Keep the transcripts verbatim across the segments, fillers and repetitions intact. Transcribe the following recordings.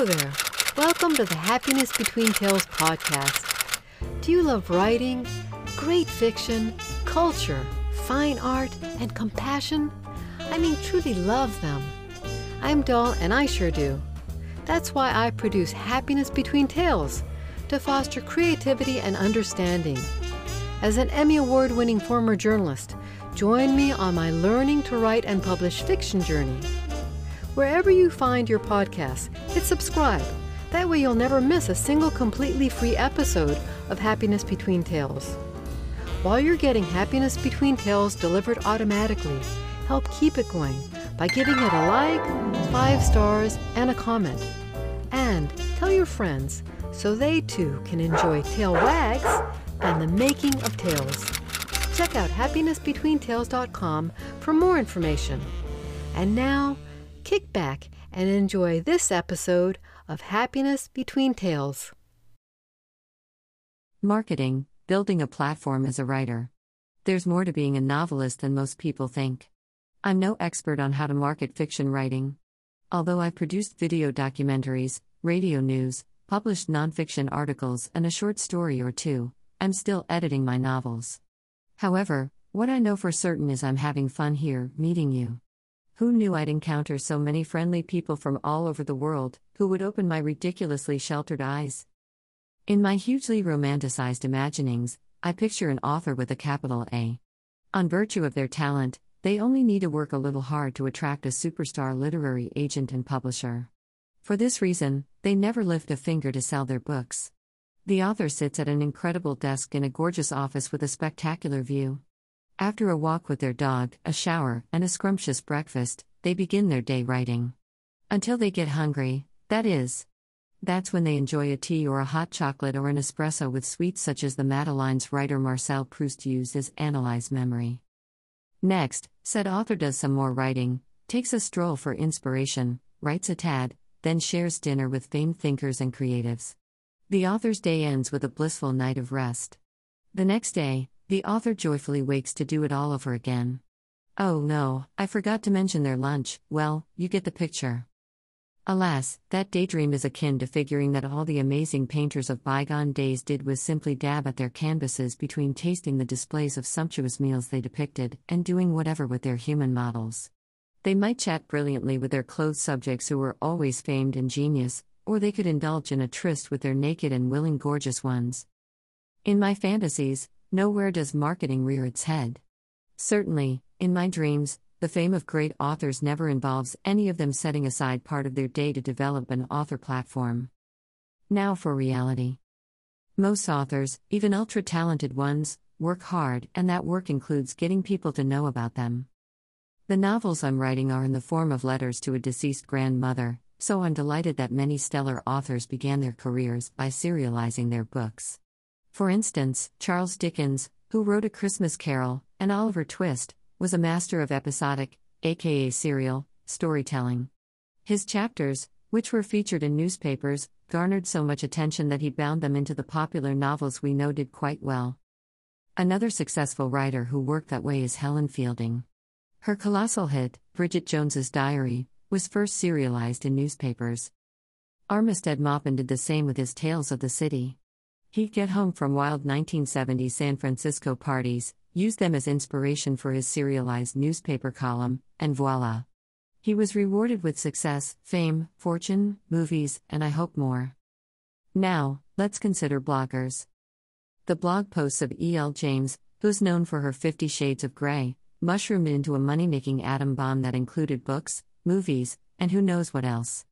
Hello there. Welcome to the Happiness Between Tales podcast. Do you love writing, great fiction, culture, fine art, and compassion? I mean, truly love them. I'm Doll, and I sure do. That's why I produce Happiness Between Tales, to foster creativity and understanding. As an Emmy Award-winning former journalist, join me on my learning to write and publish fiction journey. Wherever you find your podcasts, hit subscribe. That way you'll never miss a single completely free episode of Happiness Between Tales. While you're getting Happiness Between Tales delivered automatically, help keep it going by giving it a like, five stars, and a comment. And tell your friends so they too can enjoy Tale Wags and the making of tales. Check out happiness between tales dot com for more information. And now, kick back and enjoy this episode of Happiness Between Tales. Marketing, building a platform as a writer. There's more to being a novelist than most people think. I'm no expert on how to market fiction writing. Although I've produced video documentaries, radio news, published nonfiction articles, and a short story or two, I'm still editing my novels. However, what I know for certain is I'm having fun here, meeting you. Who knew I'd encounter so many friendly people from all over the world, who would open my ridiculously sheltered eyes? In my hugely romanticized imaginings, I picture an author with a capital A. On virtue of their talent, they only need to work a little hard to attract a superstar literary agent and publisher. For this reason, they never lift a finger to sell their books. The author sits at an incredible desk in a gorgeous office with a spectacular view. After a walk with their dog, a shower, and a scrumptious breakfast, they begin their day writing. Until they get hungry, that is. That's when they enjoy a tea or a hot chocolate or an espresso with sweets such as the Madeleines writer Marcel Proust used as analyze memory. Next, said author does some more writing, takes a stroll for inspiration, writes a tad, then shares dinner with famed thinkers and creatives. The author's day ends with a blissful night of rest. The next day, the author joyfully wakes to do it all over again. Oh no, I forgot to mention their lunch. Well, you get the picture. Alas, that daydream is akin to figuring that all the amazing painters of bygone days did was simply dab at their canvases between tasting the displays of sumptuous meals they depicted and doing whatever with their human models. They might chat brilliantly with their clothed subjects who were always famed and genius, or they could indulge in a tryst with their naked and willing gorgeous ones. In my fantasies, nowhere does marketing rear its head. Certainly, in my dreams, the fame of great authors never involves any of them setting aside part of their day to develop an author platform. Now for reality. Most authors, even ultra-talented ones, work hard, and that work includes getting people to know about them. The novels I'm writing are in the form of letters to a deceased grandmother, so I'm delighted that many stellar authors began their careers by serializing their books. For instance, Charles Dickens, who wrote A Christmas Carol, and Oliver Twist, was a master of episodic, aka serial, storytelling. His chapters, which were featured in newspapers, garnered so much attention that he bound them into the popular novels we know did quite well. Another successful writer who worked that way is Helen Fielding. Her colossal hit, Bridget Jones's Diary, was first serialized in newspapers. Armistead Maupin did the same with his Tales of the City. He'd get home from wild nineteen seventies San Francisco parties, use them as inspiration for his serialized newspaper column, and voila. He was rewarded with success, fame, fortune, movies, and I hope more. Now, let's consider bloggers. The blog posts of E L James, who's known for her Fifty Shades of Grey, mushroomed into a money-making atom bomb that included books, movies, and who knows what else.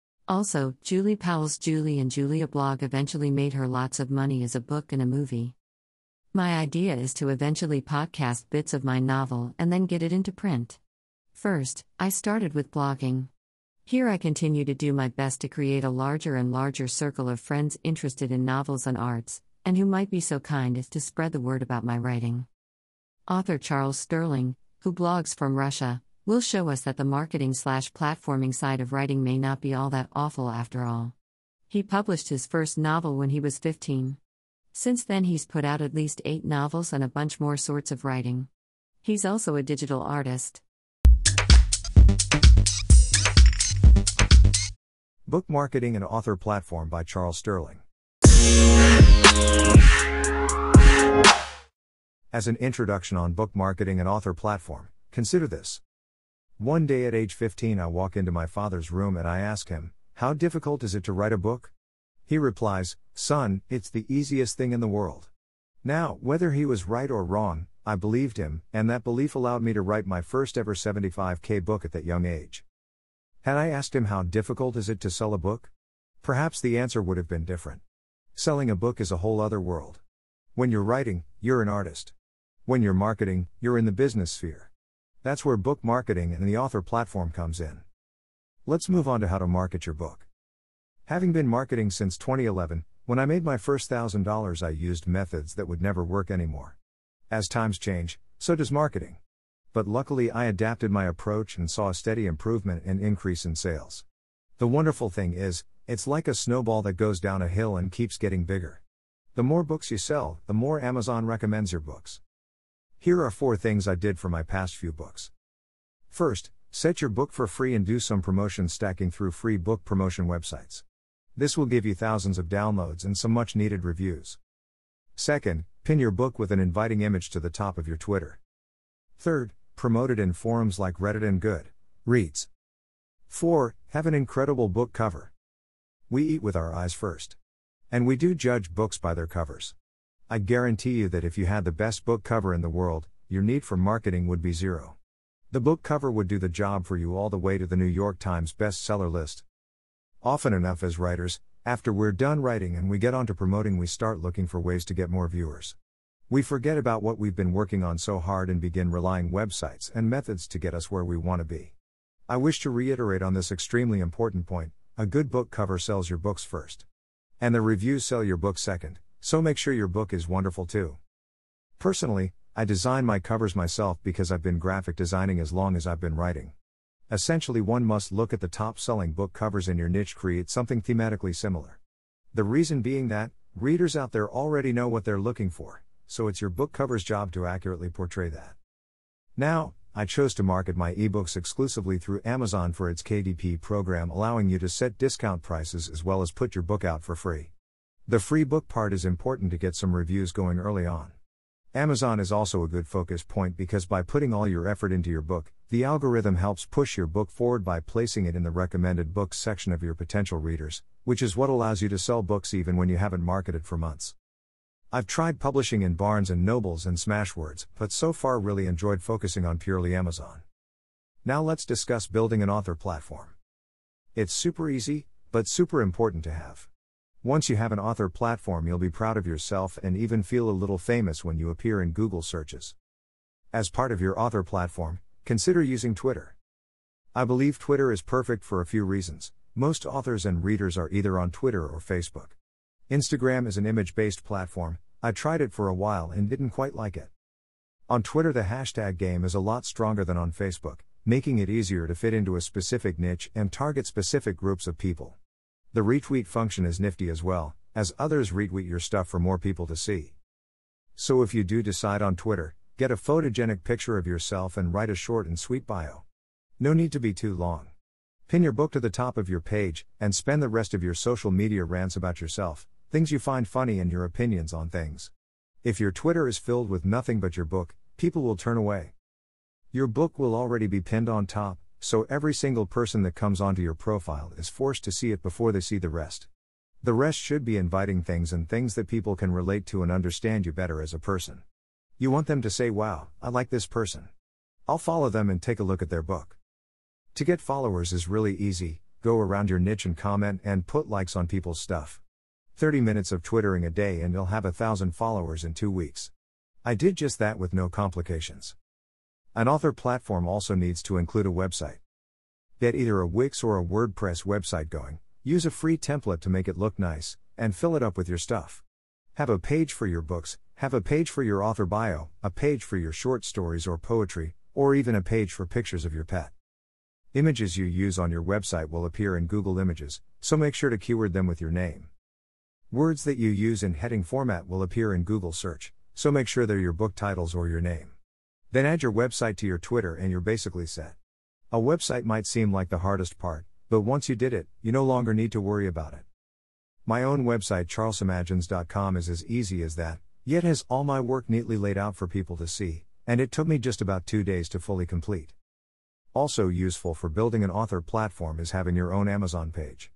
Also, Julie Powell's Julie and Julia blog eventually made her lots of money as a book and a movie. My idea is to eventually podcast bits of my novel and then get it into print. First, I started with blogging. Here I continue to do my best to create a larger and larger circle of friends interested in novels and arts, and who might be so kind as to spread the word about my writing. Author Charles Sterling, who blogs from Russia, will show us that the marketing slash platforming side of writing may not be all that awful after all. He published his first novel when he was fifteen. Since then he's put out at least eight novels and a bunch more sorts of writing. He's also a digital artist. Book Marketing and Author Platform by Charles Sterling. As an introduction on book marketing and author platform, consider this. One day at age fifteen, I walk into my father's room and I ask him, "How difficult is it to write a book?" He replies, "Son, it's the easiest thing in the world." Now, whether he was right or wrong, I believed him, and that belief allowed me to write my first ever seventy-five K book at that young age. Had I asked him how difficult is it to sell a book? Perhaps the answer would have been different. Selling a book is a whole other world. When you're writing, you're an artist. When you're marketing, you're in the business sphere. That's where book marketing and the author platform comes in. Let's move on to how to market your book. Having been marketing since twenty eleven, when I made my first one thousand dollars, I used methods that would never work anymore. As times change, so does marketing. But luckily I adapted my approach and saw a steady improvement and increase in sales. The wonderful thing is, it's like a snowball that goes down a hill and keeps getting bigger. The more books you sell, the more Amazon recommends your books. Here are four things I did for my past few books. First, set your book for free and do some promotion stacking through free book promotion websites. This will give you thousands of downloads and some much needed reviews. Second, pin your book with an inviting image to the top of your Twitter. Third, promote it in forums like Reddit and Goodreads. Four, have an incredible book cover. We eat with our eyes first. And we do judge books by their covers. I guarantee you that if you had the best book cover in the world, your need for marketing would be zero. The book cover would do the job for you all the way to the New York Times bestseller list. Often enough as writers, after we're done writing and we get on to promoting, we start looking for ways to get more viewers. We forget about what we've been working on so hard and begin relying websites and methods to get us where we want to be. I wish to reiterate on this extremely important point: a good book cover sells your books first. And the reviews sell your book second, so make sure your book is wonderful too. Personally, I design my covers myself because I've been graphic designing as long as I've been writing. Essentially, one must look at the top-selling book covers in your niche, create something thematically similar. The reason being that, readers out there already know what they're looking for, so it's your book cover's job to accurately portray that. Now, I chose to market my ebooks exclusively through Amazon for its K D P program, allowing you to set discount prices as well as put your book out for free. The free book part is important to get some reviews going early on. Amazon is also a good focus point because by putting all your effort into your book, the algorithm helps push your book forward by placing it in the recommended books section of your potential readers, which is what allows you to sell books even when you haven't marketed for months. I've tried publishing in Barnes and Nobles and Smashwords, but so far really enjoyed focusing on purely Amazon. Now let's discuss building an author platform. It's super easy, but super important to have. Once you have an author platform, you'll be proud of yourself and even feel a little famous when you appear in Google searches. As part of your author platform, consider using Twitter. I believe Twitter is perfect for a few reasons. Most authors and readers are either on Twitter or Facebook. Instagram is an image-based platform. I tried it for a while and didn't quite like it. On Twitter, the hashtag game is a lot stronger than on Facebook, making it easier to fit into a specific niche and target specific groups of people. The retweet function is nifty as well, as others retweet your stuff for more people to see. So if you do decide on Twitter, get a photogenic picture of yourself and write a short and sweet bio. No need to be too long. Pin your book to the top of your page, and spend the rest of your social media rants about yourself, things you find funny, and your opinions on things. If your Twitter is filled with nothing but your book, people will turn away. Your book will already be pinned on top, so every single person that comes onto your profile is forced to see it before they see the rest. The rest should be inviting things and things that people can relate to and understand you better as a person. You want them to say, "Wow, I like this person. I'll follow them and take a look at their book." To get followers is really easy. Go around your niche and comment and put likes on people's stuff. thirty minutes of Twittering a day and you'll have a thousand followers in two weeks. I did just that with no complications. An author platform also needs to include a website. Get either a Wix or a WordPress website going, use a free template to make it look nice, and fill it up with your stuff. Have a page for your books, have a page for your author bio, a page for your short stories or poetry, or even a page for pictures of your pet. Images you use on your website will appear in Google Images, so make sure to keyword them with your name. Words that you use in heading format will appear in Google Search, so make sure they're your book titles or your name. Then add your website to your Twitter and you're basically set. A website might seem like the hardest part, but once you did it, you no longer need to worry about it. My own website charles imagines dot com is as easy as that, yet has all my work neatly laid out for people to see, and it took me just about two days to fully complete. Also useful for building an author platform is having your own Amazon page.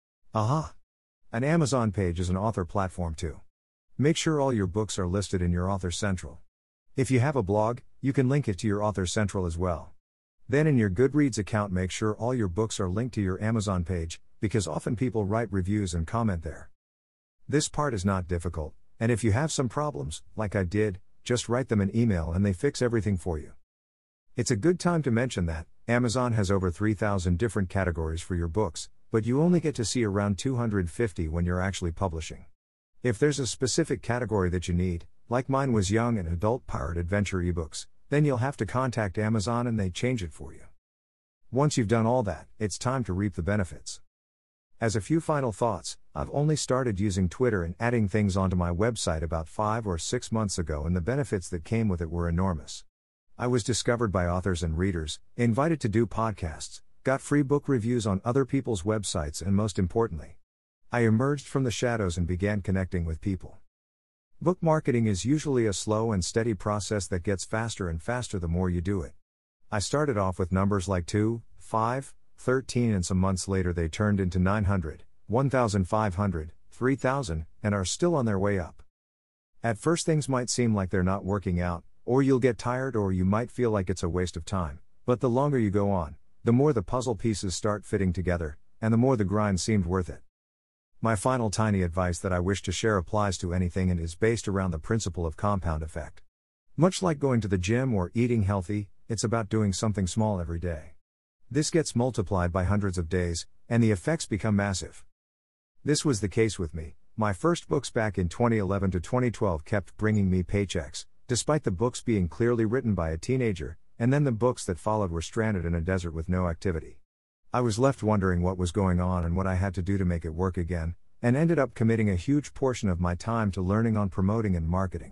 Aha! An Amazon page is an author platform too. Make sure all your books are listed in your Author Central. If you have a blog, you can link it to your Author Central as well. Then in your Goodreads account, make sure all your books are linked to your Amazon page, because often people write reviews and comment there. This part is not difficult, and if you have some problems, like I did, just write them an email and they fix everything for you. It's a good time to mention that Amazon has over three thousand different categories for your books, but you only get to see around two hundred fifty when you're actually publishing. If there's a specific category that you need, like mine was young and adult pirate adventure ebooks, then you'll have to contact Amazon and they change it for you. Once you've done all that, it's time to reap the benefits. As a few final thoughts, I've only started using Twitter and adding things onto my website about five or six months ago, and the benefits that came with it were enormous. I was discovered by authors and readers, invited to do podcasts, got free book reviews on other people's websites, and most importantly, I emerged from the shadows and began connecting with people. Book marketing is usually a slow and steady process that gets faster and faster the more you do it. I started off with numbers like two, five, thirteen, and some months later they turned into nine hundred, one thousand five hundred, three thousand, and are still on their way up. At first things might seem like they're not working out, or you'll get tired, or you might feel like it's a waste of time, but the longer you go on, the more the puzzle pieces start fitting together, and the more the grind seemed worth it. My final tiny advice that I wish to share applies to anything and is based around the principle of compound effect. Much like going to the gym or eating healthy, it's about doing something small every day. This gets multiplied by hundreds of days, and the effects become massive. This was the case with me. My first books back in twenty eleven to twenty twelve kept bringing me paychecks, despite the books being clearly written by a teenager, and then the books that followed were stranded in a desert with no activity. I was left wondering what was going on and what I had to do to make it work again, and ended up committing a huge portion of my time to learning on promoting and marketing.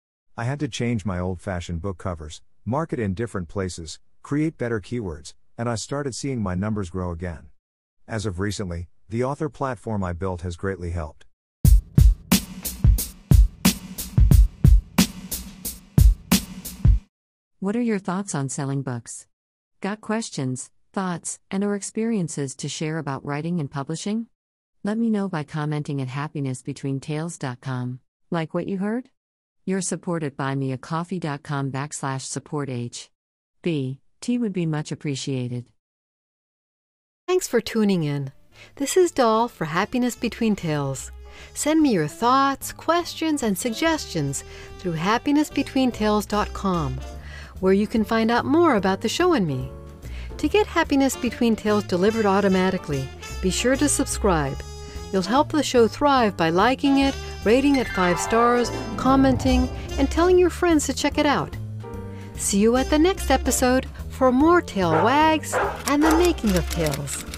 I had to change my old-fashioned book covers, market in different places, create better keywords, and I started seeing my numbers grow again. As of recently, the author platform I built has greatly helped. What are your thoughts on selling books? Got questions, thoughts, and or experiences to share about writing and publishing? Let me know by commenting at happiness between tales dot com. Like what you heard? Your support at buymeacoffee.com backslash support H. B. T would be much appreciated. Thanks for tuning in. This is Doll for Happiness Between Tales. Send me your thoughts, questions, and suggestions through happiness between tales dot com, where you can find out more about the show and me. To get Happiness Between Tales delivered automatically, be sure to subscribe. You'll help the show thrive by liking it, rating it five stars, commenting, and telling your friends to check it out. See you at the next episode for more tail wags and the making of tales.